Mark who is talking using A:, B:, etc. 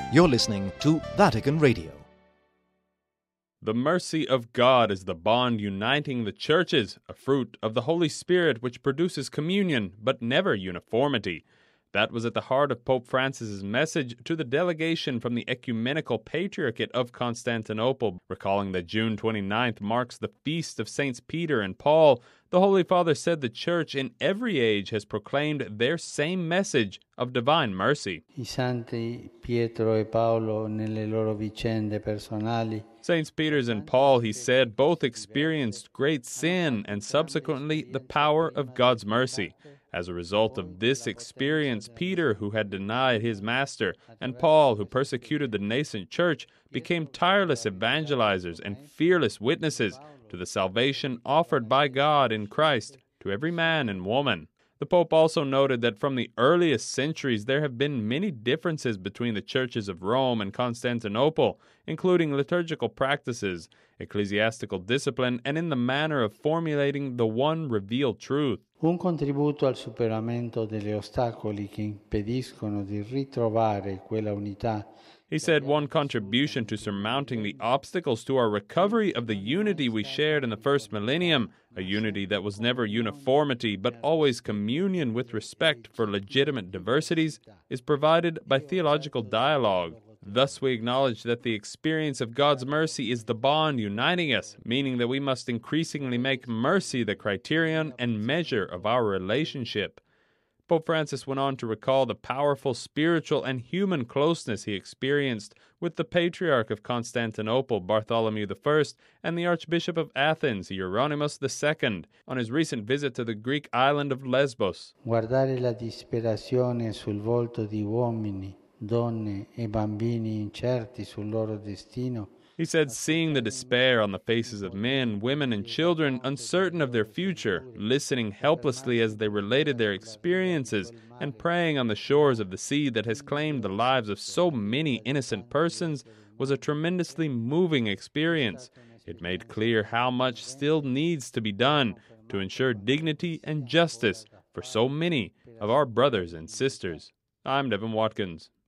A: You're listening to Vatican Radio.
B: The mercy of God is the bond uniting the churches, a fruit of the Holy Spirit which produces communion, but never uniformity. That was at the heart of Pope Francis's message to the delegation from the Ecumenical Patriarchate of Constantinople. Recalling that June 29th marks the feast of Saints Peter and Paul, the Holy Father said the Church in every age has proclaimed their same message of divine mercy.
C: I Santi Pietro e Paolo nelle loro vicende personali.
B: Saints Peter and Paul, he said, both experienced great sin and subsequently the power of God's mercy. As a result of this experience, Peter, who had denied his master, and Paul, who persecuted the nascent church, became tireless evangelizers and fearless witnesses to the salvation offered by God in Christ to every man and woman. The Pope also noted that from the earliest centuries there have been many differences between the churches of Rome and Constantinople, including liturgical practices, ecclesiastical discipline, and in the manner of formulating the one revealed truth.
C: Un contributo al superamento degli ostacoli che impediscono di ritrovare quella unità.
B: He said one contribution to surmounting the obstacles to our recovery of the unity we shared in the first millennium, a unity that was never uniformity but always communion with respect for legitimate diversities, is provided by theological dialogue. Thus we acknowledge that the experience of God's mercy is the bond uniting us, meaning that we must increasingly make mercy the criterion and measure of our relationship. Pope Francis went on to recall the powerful spiritual and human closeness he experienced with the Patriarch of Constantinople, Bartholomew I, and the Archbishop of Athens, Hieronymus II, on his recent visit to the Greek island of Lesbos.
C: Guardare la disperazione sul volto di uomini, donne e bambini incerti sul loro destino.
B: He said, seeing the despair on the faces of men, women, and children uncertain of their future, listening helplessly as they related their experiences, and praying on the shores of the sea that has claimed the lives of so many innocent persons, was a tremendously moving experience. It made clear how much still needs to be done to ensure dignity and justice for so many of our brothers and sisters. I'm Devin Watkins.